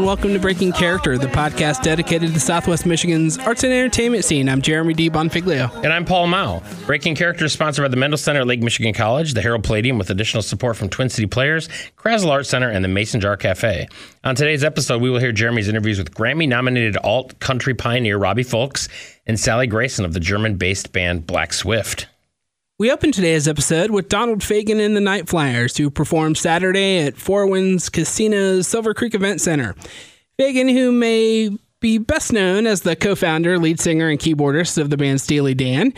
welcome to Breaking Character, the podcast dedicated to Southwest Michigan's arts and entertainment scene. I'm Jeremy D. Bonfiglio. And I'm Paul Mao. Breaking Character is sponsored by the Mendel Center at Lake Michigan College, the Harold Palladium with additional support from Twin City Players, Krasl Art Center, and the Mason Jar Cafe. On today's episode, we will hear Jeremy's interviews with Grammy-nominated alt-country pioneer Robbie Fulks and Sally Grayson of the German-based band Black Swift. We open today's episode with Donald Fagen and the Night Flyers, who performed Saturday at Four Winds Casino's Silver Creek Event Center. Fagen, who may be best known as the co-founder, lead singer, and keyboardist of the band Steely Dan,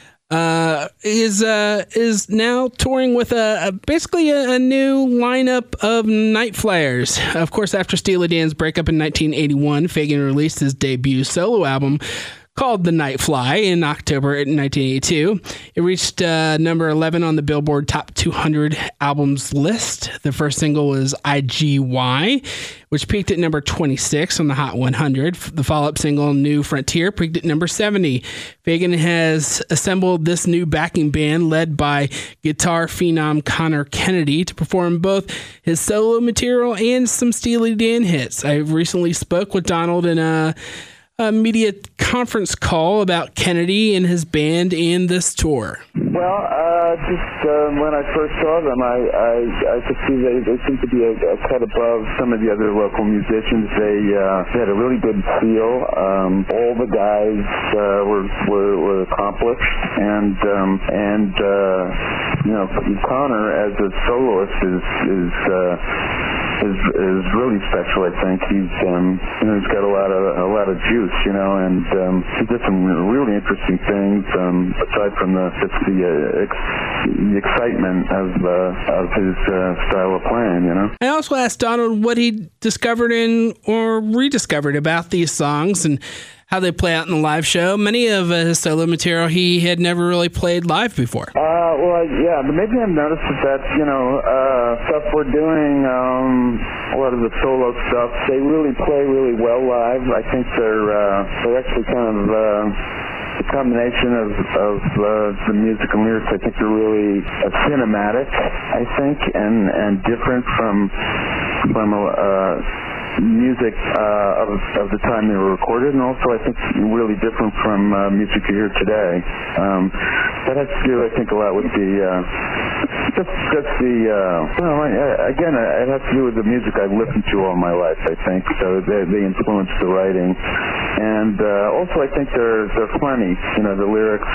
is now touring with basically a new lineup of Night Flyers. Of course, after Steely Dan's breakup in 1981, Fagen released his debut solo album called The Night Fly in October 1982. It reached number 11 on the Billboard Top 200 Albums list. The first single was IGY, which peaked at number 26 on the Hot 100. The follow-up single, New Frontier, peaked at number 70. Fagen has assembled this new backing band led by guitar phenom Connor Kennedy to perform both his solo material and some Steely Dan hits. I recently spoke with Donald in a media conference call about Kennedy and his band and this tour. Well, when I first saw them, I could see they seemed to be a cut above some of the other local musicians. They had a really good feel. All the guys were accomplished, and Connor as a soloist is really special. I think he's got a lot of juice, and he did some really interesting things aside from the excitement of his style of playing. I also asked Donald what he discovered or rediscovered about these songs and how they play out in the live show. Many of his solo material he had never really played live before. But maybe I've noticed that stuff we're doing, a lot of the solo stuff, they really play really well live. I think they're actually kind of the combination of the music and lyrics. I think they're really cinematic, I think, and different from music of the time they were recorded, and also I think really different from music you hear today. That has to do, I think, a lot with it has to do with the music I've listened to all my life, I think. So they influence the writing, and also I think they're funny. The lyrics.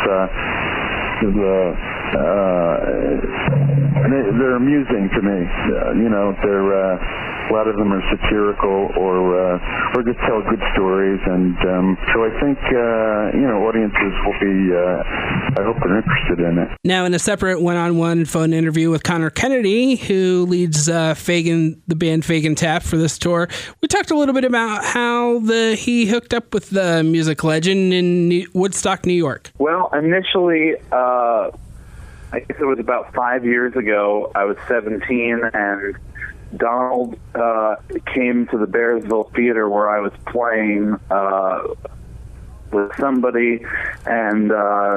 They're amusing to me. They're a lot of them are satirical or just tell good stories, and so I think audiences will be. I hope they're interested in it. Now, in a separate one-on-one phone interview with Connor Kennedy, who leads the band Fagen Tap for this tour, we talked a little bit about how he hooked up with the music legend in Woodstock, New York. Well, initially, I guess it was about 5 years ago. I was 17, and Donald came to the Bearsville Theater where I was playing with somebody, and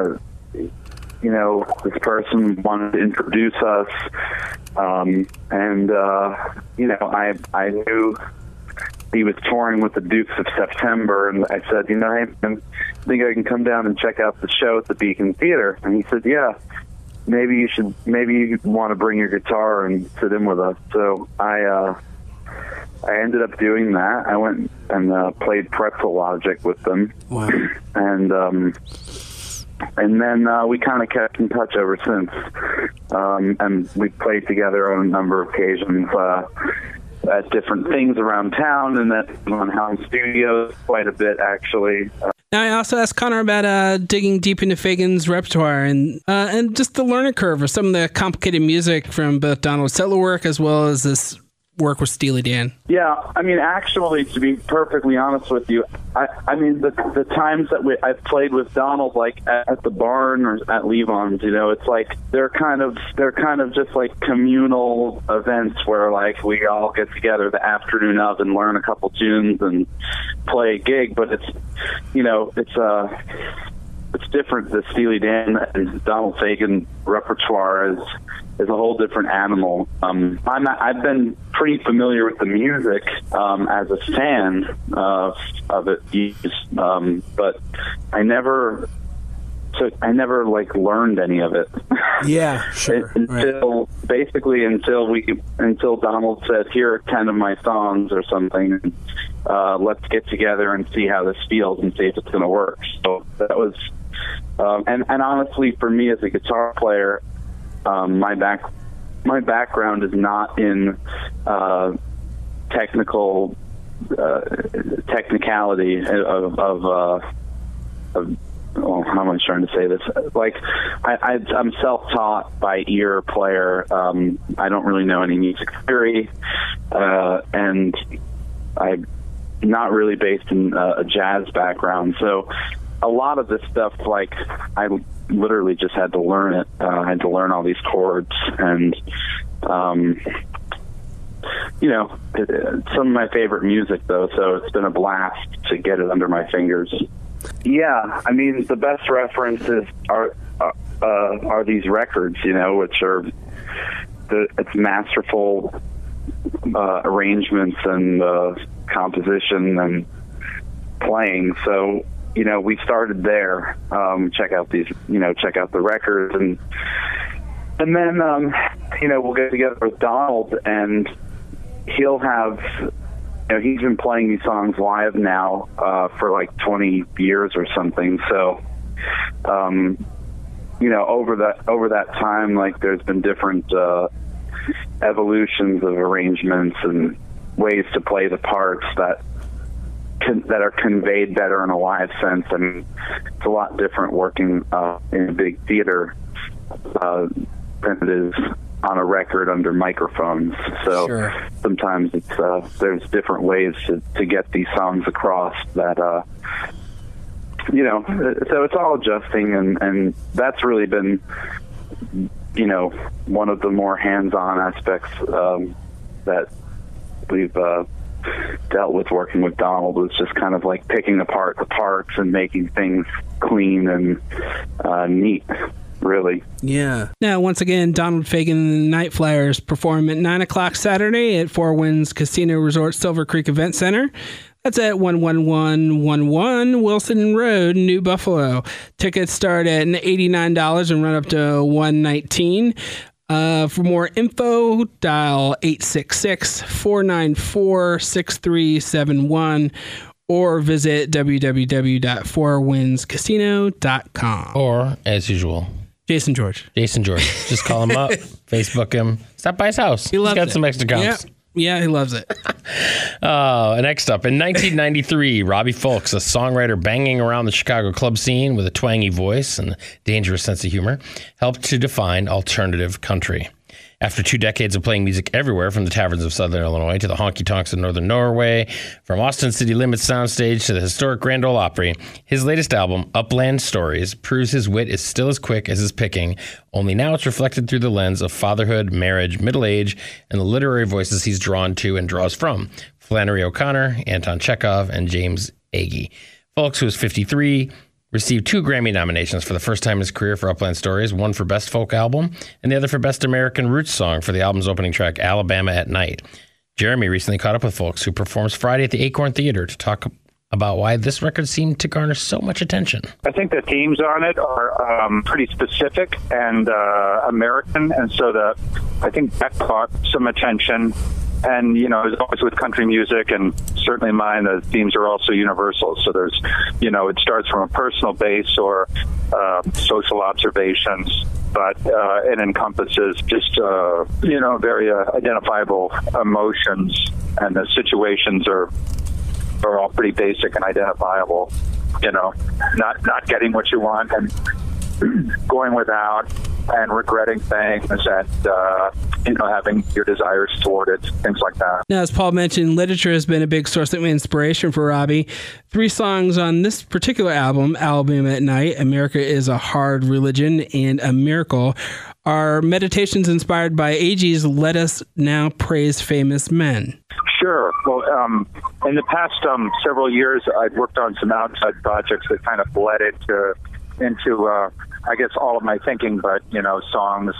this person wanted to introduce us, I knew he was touring with the Dukes of September, and I said, hey, I think I can come down and check out the show at the Beacon Theater. And he said, yeah, maybe you want to bring your guitar and sit in with us. So I ended up doing that. I went and played Pretzel Logic with them. Wow. And then we kind of kept in touch ever since. And we played together on a number of occasions at different things around town, and then on Helm Studios quite a bit, actually. Now, I also asked Connor about digging deep into Fagen's repertoire and just the learning curve of some of the complicated music from both Donald's solo work as well as this work with Steely Dan. Yeah, actually, to be perfectly honest with you, the times that I've played with Donald, like at the barn or at Levon's, it's like they're kind of just like communal events where like we all get together the afternoon of and learn a couple tunes and play a gig. But it's different. The Steely Dan and Donald Fagen repertoire is a whole different animal. I've been pretty familiar with the music as a fan of it, but I never like learned any of it. Yeah, sure. until Donald said, "Here are 10 of my songs" or something. Let's get together and see how this feels and see if it's going to work. So that was, and honestly, for me as a guitar player, my background is not in technicality of how am I trying to say this? Like, I'm self-taught by ear player. I don't really know any music theory, and I'm not really based in a jazz background. So a lot of this stuff, like, I literally just had to learn it. I had to learn all these chords, and some of my favorite music, though, so it's been a blast to get it under my fingers. Yeah, I mean, the best references are these records, which are it's masterful arrangements and composition and playing. So, we started there. Check out the records, and then we'll get together with Donald, and he'll have. He's been playing these songs live now for like 20 years or something. So, over that time, like, there's been different evolutions of arrangements and ways to play the parts that are conveyed better in a live sense. And it's a lot different working in a big theater than it is on a record under microphones. So sure. Sometimes it's there's different ways to get these songs across that so it's all adjusting, and that's really been one of the more hands-on aspects that we've dealt with working with Donald, was just kind of like picking apart the parts and making things clean and neat. Really. Yeah. Now, once again, Donald Fagen and the Night Flyers perform at 9 o'clock Saturday at Four Winds Casino Resort Silver Creek Event Center. That's at 11111 Wilson Road, New Buffalo. Tickets start at $89 and run up to $119. For more info, dial 866-494-6371. Or visit www.fourwindscasino.com. Or, as usual, Jason George. Just call him up, Facebook him, stop by his house. He's got some extra comps. Yeah, he loves it. Next up, in 1993, Robbie Fulks, a songwriter banging around the Chicago club scene with a twangy voice and a dangerous sense of humor, helped to define alternative country. After 2 decades of playing music everywhere, from the taverns of Southern Illinois to the honky-tonks of Northern Norway, from Austin City Limits soundstage to the historic Grand Ole Opry, his latest album, Upland Stories, proves his wit is still as quick as his picking, only now it's reflected through the lens of fatherhood, marriage, middle age, and the literary voices he's drawn to and draws from: Flannery O'Connor, Anton Chekhov, and James Agee. Fulks, who is 53, received 2 Grammy nominations for the first time in his career for Upland Stories, one for Best Folk Album and the other for Best American Roots Song for the album's opening track, Alabama at Night. Jeremy recently caught up with Fulks, who performs Friday at the Acorn Theater, to talk about why this record seemed to garner so much attention. I think the themes on it are pretty specific and American, and so I think that caught some attention. And, as always with country music, and certainly mine, the themes are also universal. So there's, it starts from a personal base or social observations, but it encompasses just, very identifiable emotions, and the situations are all pretty basic and identifiable. Not getting what you want and going without and regretting things and, having your desires thwarted, things like that. Now, as Paul mentioned, literature has been a big source of inspiration for Robbie. 3 songs on this particular album, Alabama at Night, America is a Hard Religion, and A Miracle, are meditations inspired by Agee's Let Us Now Praise Famous Men. Sure. Well, in the past several years, I've worked on some outside projects that kind of bled into I guess all of my thinking, but songs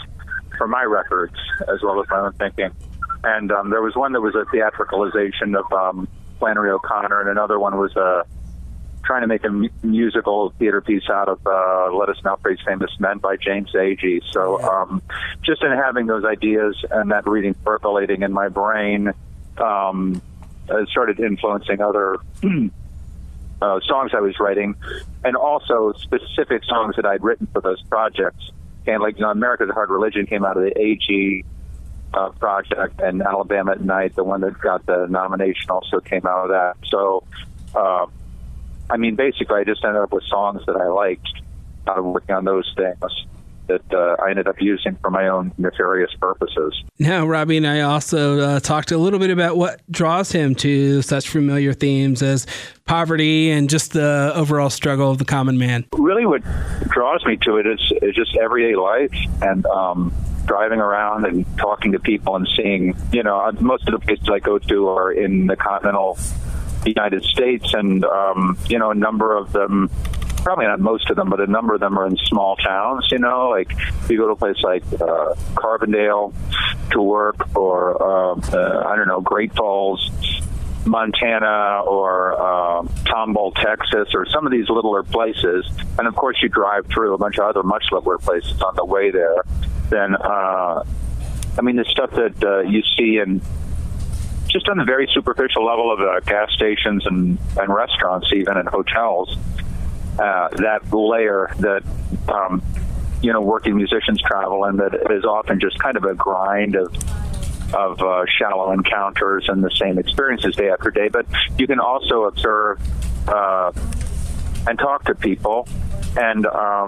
for my records as well as my own thinking. And there was one that was a theatricalization of Flannery O'Connor, and another one was trying to make a musical theater piece out of Let Us Now Praise Famous Men by James Agee. So just in having those ideas and that reading percolating in my brain, it started influencing other songs I was writing, and also specific songs that I'd written for those projects. And like, America's a Hard Religion came out of the Agee project, and Alabama at Night, the one that got the nomination, also came out of that. So, I mean, basically, I just ended up with songs that I liked out of working on those things that I ended up using for my own nefarious purposes. Now, Robbie and I also talked a little bit about what draws him to such familiar themes as poverty and just the overall struggle of the common man. Really what draws me to it is just everyday life and driving around and talking to people and seeing, most of the places I go to are in the continental United States, and, a number of them, probably not most of them, but a number of them are in small towns, like you go to a place like Carbondale to work, or, Great Falls, Montana, or Tomball, Texas, or some of these littler places. And of course you drive through a bunch of other much littler places on the way there. Then, the stuff that you see in just on the very superficial level of gas stations and restaurants, even, and hotels, that layer that, working musicians travel in, that is often just kind of a grind of shallow encounters and the same experiences day after day. But you can also observe and talk to people, and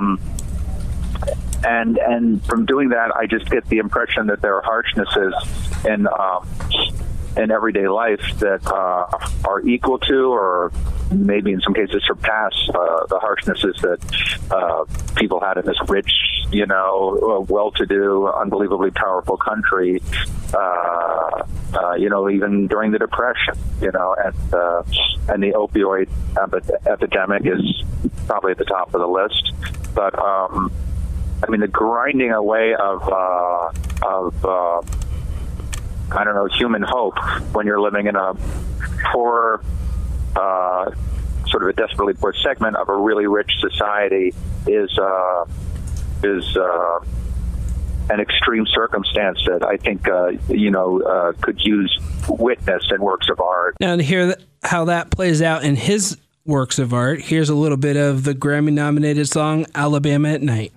from doing that, I just get the impression that there are harshnesses in everyday life that are equal to, or maybe in some cases surpass, the harshnesses that people had in this rich, well-to-do, unbelievably powerful country, even during the Depression, and the opioid epidemic is probably at the top of the list. But, the grinding away of human hope when you're living in a poor, sort of a desperately poor segment of a really rich society is an extreme circumstance that I think, could use witness in works of art. Now, to hear how that plays out in his works of art, here's a little bit of the Grammy-nominated song Alabama at Night.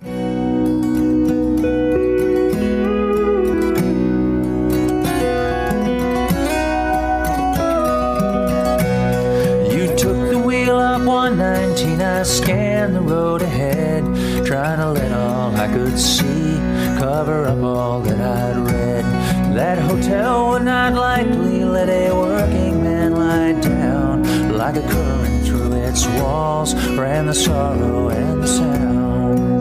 I scanned the road ahead, trying to let all I could see cover up all that I'd read. That hotel would not likely let a working man lie down. Like a current through its walls ran the sorrow and the sound.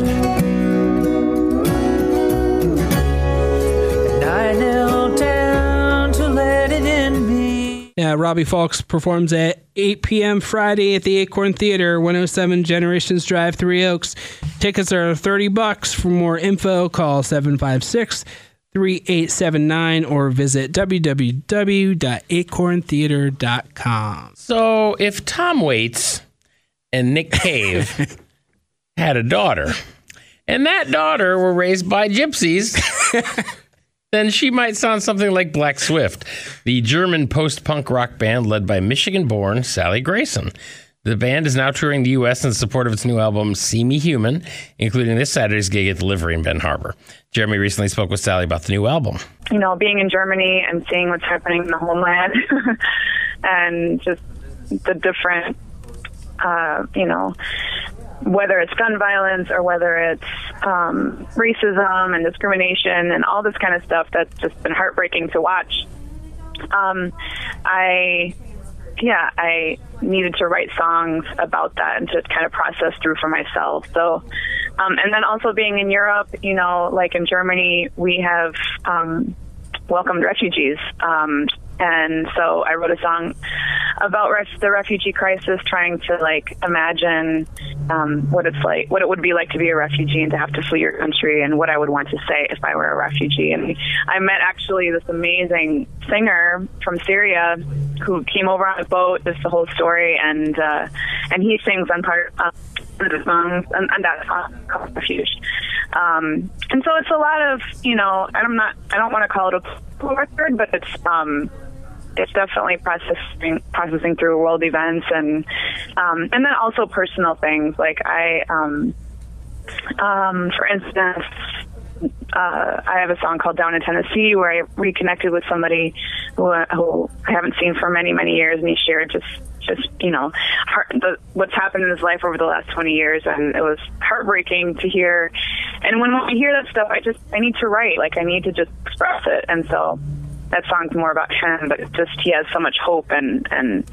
And I knelt down to let it in me. Yeah, Robbie Fulks performs at 8 p.m. Friday at the Acorn Theater, 107 Generations Drive, 3 Oaks. Tickets are $30. For more info, call 756-3879 or visit www.acorntheater.com. So if Tom Waits and Nick Cave had a daughter, and that daughter were raised by gypsies, then she might sound something like Black Swift, the German post-punk rock band led by Michigan-born Sally Grayson. The band is now touring the U.S. in support of its new album, See Me Human, including this Saturday's gig at the Livery in Ben Harbor. Jeremy recently spoke with Sally about the new album. Being in Germany and seeing what's happening in the homeland and just the different, whether it's gun violence or whether it's racism and discrimination and all this kind of stuff, that's just been heartbreaking to watch. I needed to write songs about that and to kind of process through for myself. So, and then also being in Europe, like in Germany, we have welcomed refugees. And so I wrote a song about the refugee crisis, trying to like imagine what it would be like to be a refugee and to have to flee your country, and what I would want to say if I were a refugee. And I met actually this amazing singer from Syria who came over on a boat. This is the whole story, and he sings on part of the songs and that song called Refuge. And so it's a lot of, you know, I don't want to call it a political record, but it's definitely processing through world events and then also personal things. Like for instance, I have a song called Down in Tennessee where I reconnected with somebody who I haven't seen for many, many years, and he shared just you know, what's happened in his life over the last 20 years, and it was heartbreaking to hear. And when I hear that stuff, I need to write. Like, I need to just express it. And so that song's more about him, but he has so much hope and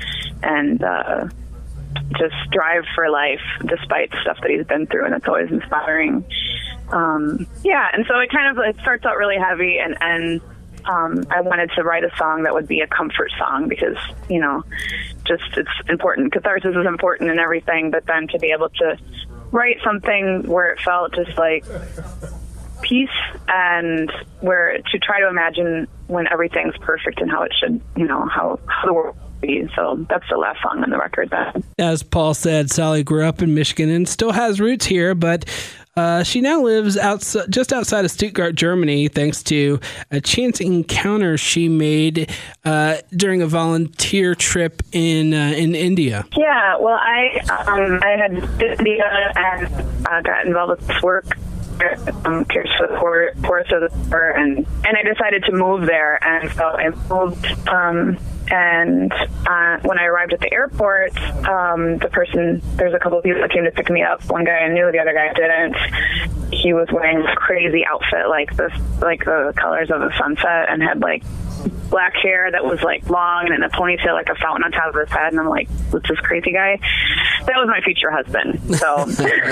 just drive for life despite stuff that he's been through, and it's always inspiring. And so it starts out really heavy, and I wanted to write a song that would be a comfort song because, you know, just it's important. Catharsis is important and everything, but then to be able to write something where it felt just like peace, and where to try to imagine when everything's perfect and how it should, you know, how the world would be. So that's the last song on the record then. As Paul said, Sally grew up in Michigan and still has roots here, but she now lives just outside of Stuttgart, Germany, thanks to a chance encounter she made during a volunteer trip in India. Yeah, well, I had been to India and got involved with this work. Cares for the Poor, and I decided to move there, and so I moved. And when I arrived at the airport, there's a couple of people that came to pick me up. One guy I knew, the other guy I didn't. He was wearing a crazy outfit like the colors of the sunset, and had like black hair that was like long and in a ponytail like a fountain on top of his head. And I'm like, what's this crazy guy? That was my future husband. So,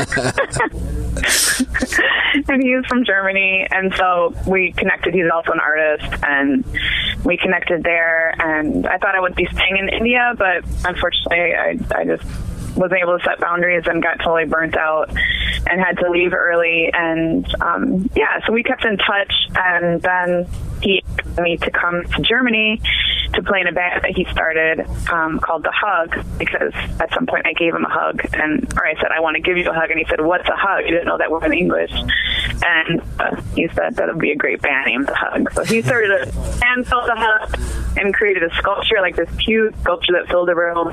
and he was from Germany, and so we connected. He's also an artist, and we connected there. And I thought I would be staying in India, but unfortunately, I just wasn't able to set boundaries and got totally burnt out and had to leave early. And so we kept in touch, and then he asked me to come to Germany to play in a band that he started called The Hug, because at some point I gave him a hug, or I said, I want to give you a hug, and he said, what's a hug? He didn't know that word in English. And he said that would be a great band name, The Hug. So he started a band called The Hug and created a sculpture, like this huge sculpture that filled a room.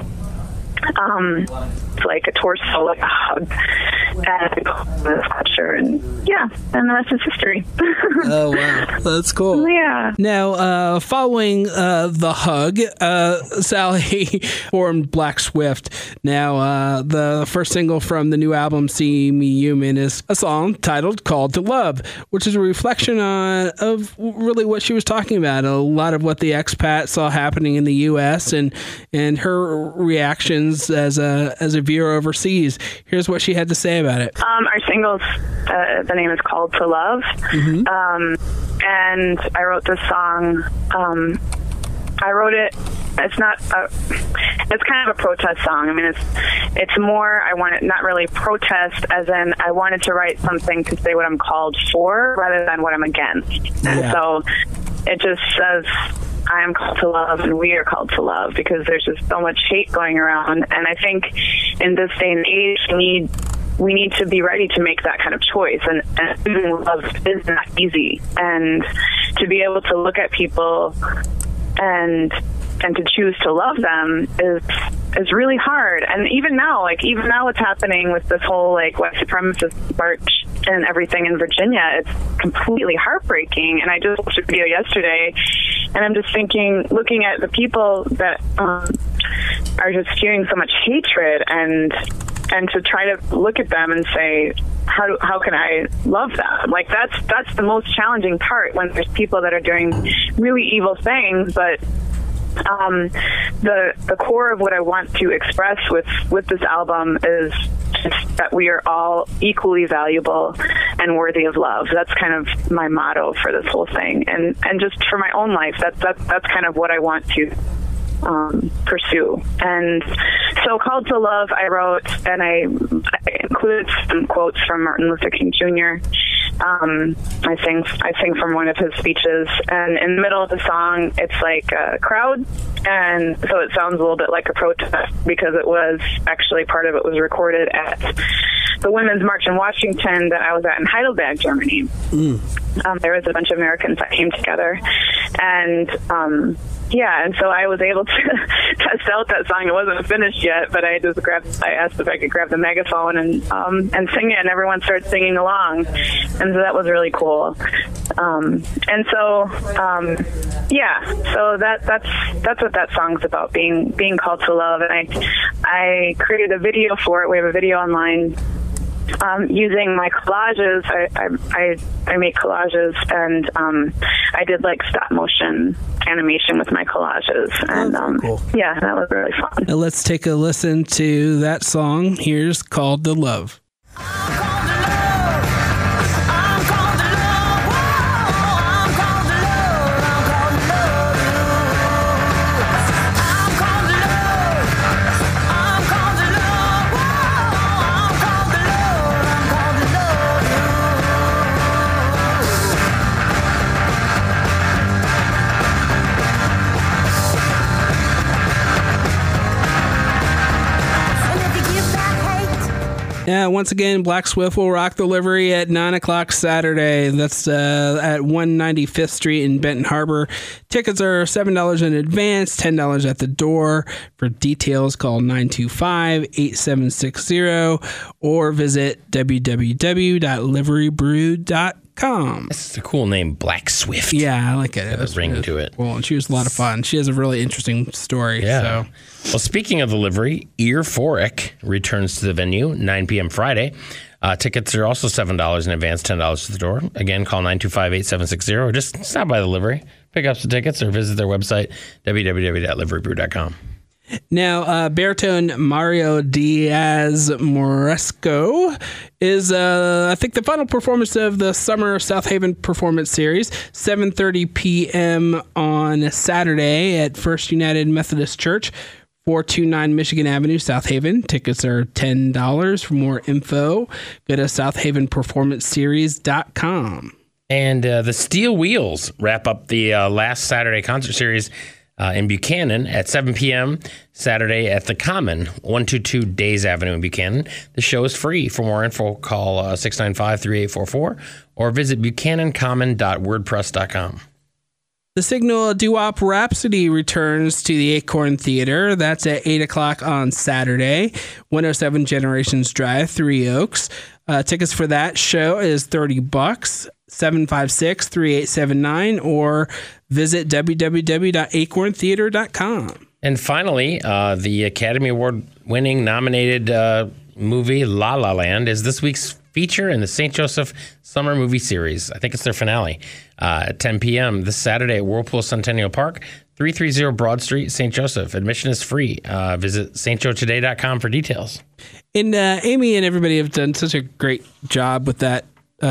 It's like a torso, like a hug, and the sculpture, and the rest is history. Oh wow, that's cool. Yeah. Now, following The Hug, Sally formed Black Swift. Now, the first single from the new album, See Me Human, is a song titled "Called to Love," which is a reflection of really what she was talking about. A lot of what the expat saw happening in the U.S. and her reactions as a viewer overseas. Here's what she had to say about it. Our singles, the name is Called to Love. Mm-hmm. And I wrote this song. I wrote it. It's kind of a protest song. I mean, it's more, I want it not really protest, as in I wanted to write something to say what I'm called for rather than what I'm against. And so it just says, I am called to love, and we are called to love, because there's just so much hate going around. And I think in this day and age, we need to be ready to make that kind of choice. And choosing love is not easy. And to be able to look at people and to choose to love them is really hard. And even now what's happening with this whole like white supremacist march and everything in Virginia, it's completely heartbreaking. And I just watched a video yesterday, and I'm just thinking, looking at the people that are just spewing so much hatred, and to try to look at them and say, how can I love them? Like that's the most challenging part, when there's people that are doing really evil things, but the core of what I want to express with this album is just that we are all equally valuable and worthy of love. That's kind of my motto for this whole thing, and just for my own life. That's kind of what I want to pursue. And so Called to Love, I wrote, and I included some quotes from Martin Luther King Jr. I sing from one of his speeches, and in the middle of the song, it's like a crowd, and so it sounds a little bit like a protest because it was actually part of it was recorded at the Women's March in Washington that I was at in Heidelberg, Germany. There was a bunch of Americans that came together, and and so I was able to test out that song. It wasn't finished yet, but I asked if I could grab the megaphone and sing it, and everyone started singing along, and so that was really cool. So that's what that song's about, being called to love. And I created a video for it. We have a video online. Using my collages, I make collages, and I did like stop motion animation with my collages, and cool. Yeah, that was really fun. Now let's take a listen to that song. Here's Called to Love. Yeah, once again, Black Swift will rock the livery at 9 o'clock Saturday. That's at 195th Street in Benton Harbor. Tickets are $7 in advance, $10 at the door. For details, call 925-8760 or visit www.liverybrew.com. This is a cool name, Black Swift. Yeah, I like it. It has a ring to it. Well, and she was a lot of fun. She has a really interesting story. Yeah. So. Well, speaking of the livery, Earphoric returns to the venue 9 p.m. Friday. Tickets are also $7 in advance, $10 to the door. Again, call 925-8760 or just stop by the livery, pick up some tickets, or visit their website, www.liverybrew.com. Now, baritone Mario Diaz Moresco is, I think, the final performance of the Summer South Haven Performance Series, 7:30 p.m. on Saturday at First United Methodist Church, 429 Michigan Avenue, South Haven. Tickets are $10. For more info, go to southhavenperformanceseries.com. And the Steel Wheels wrap up the last Saturday concert series in Buchanan at 7 p.m. Saturday at the Common, 122 Days Avenue in Buchanan. The show is free. For more info, call 695-3844 or visit buchanancommon.wordpress.com. The Signal Doo-Wop Rhapsody returns to the Acorn Theater. That's at 8 o'clock on Saturday, 107 Generations Drive, Three Oaks. Tickets for that show is $30, 756-3879, or visit www.acorntheater.com. And finally, the Academy Award-winning nominated movie La La Land is this week's feature in the St. Joseph Summer Movie Series. I think it's their finale at 10 p.m. this Saturday at Whirlpool Centennial Park, 330 Broad Street, St. Joseph. Admission is free. Visit stjoetoday.com for details. And Amy and everybody have done such a great job with that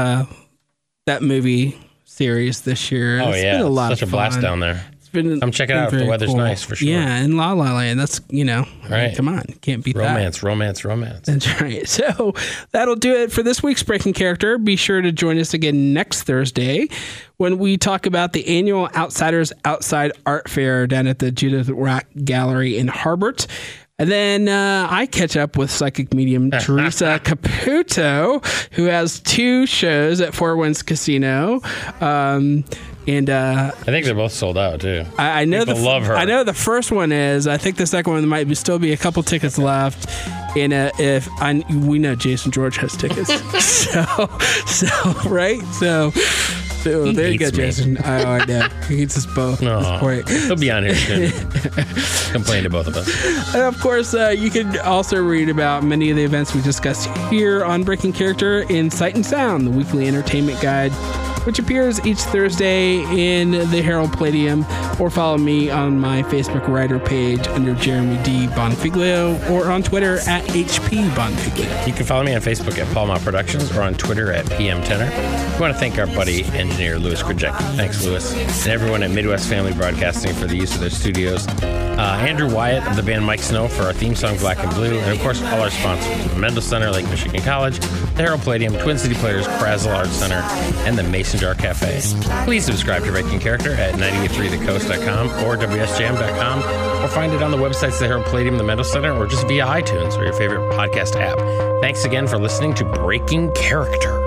movie series this year. Oh, it's yeah. been a lot such of a blast fun. down there. Come check it out if the weather's nice, for sure. Yeah, and La La Land, that's, right. come on, can't beat romance, that. Romance. That's right. So that'll do it for this week's Breaking Character. Be sure to join us again next Thursday when we talk about the annual Outsiders Outside Art Fair down at the Judith Rock Gallery in Harbert. And then I catch up with psychic medium Teresa Caputo, who has 2 shows at Four Winds Casino. And I think they're both sold out too. I know people love her. I know the first one is. I think the second one might still be a couple tickets left. And we know Jason George has tickets, so right. So there you go, Jason. I know he hates us both. No, he'll be on here soon. Complain to both of us. And of course, you can also read about many of the events we discussed here on Breaking Character in Sight and Sound, the weekly entertainment guide, which appears each Thursday in the Herald Palladium, or follow me on my Facebook writer page under Jeremy D. Bonfiglio, or on Twitter at HP Bonfiglio. You can follow me on Facebook at Paul Mott Productions or on Twitter at PM Tenor. We want to thank our buddy engineer Louis Krajewski. Thanks, Louis, and everyone at Midwest Family Broadcasting for the use of their studios. Andrew Wyatt of the band Mike Snow for our theme song, Black and Blue. And, of course, all our sponsors, the Mendel Center, Lake Michigan College, the Herald Palladium, Twin City Players, Krasl Arts Center, and the Mason Jar Cafe. Please subscribe to Breaking Character at 983thecoast.com or WSJam.com, or find it on the websites the Herald Palladium, the Mendel Center, or just via iTunes or your favorite podcast app. Thanks again for listening to Breaking Character.